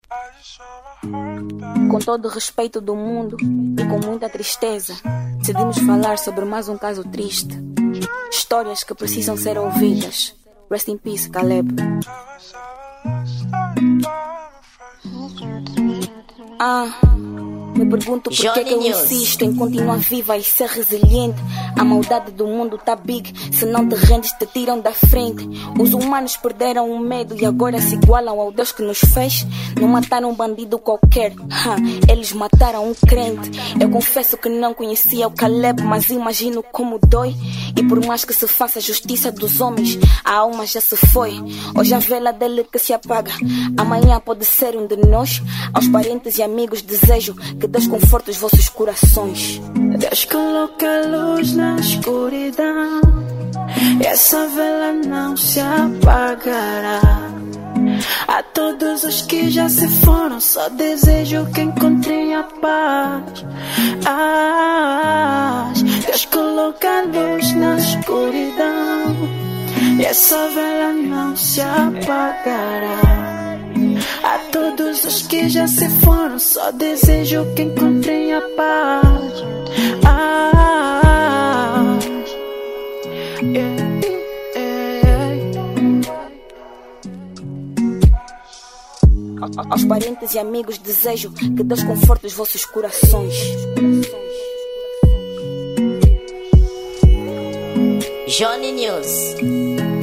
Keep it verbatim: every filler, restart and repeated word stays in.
Com todo o respeito do mundo e com muita tristeza, decidimos falar sobre mais um caso triste. Histórias que precisam ser ouvidas. Rest in peace, Caleb. Ah, me pergunto por que que eu insisto em continuar viva e ser resiliente. A maldade do mundo tá big, se não te rendes te tiram da frente. Os humanos perderam o medo e agora se igualam ao Deus que nos fez. Não mataram um bandido qualquer, ha, eles mataram um crente. Eu confesso que não conhecia o Caleb, mas imagino como dói. E por mais que se faça a justiça dos homens, a alma já se foi. Hoje a vela dele que se apaga, amanhã pode ser um de nós. Aos parentes e amigos desejo que Deus conforte os vossos corações. Deus coloca luz na escuridão e essa vela não se apagará. A todos os que já se foram, só desejo que encontrem a paz. Ah, Deus coloca luz na escuridão e essa vela não se apagará. A todos os que já se foram, só desejo que encontrem a paz. Ah, yeah. Aos parentes e amigos desejo que Deus conforte os vossos corações. Johnny News.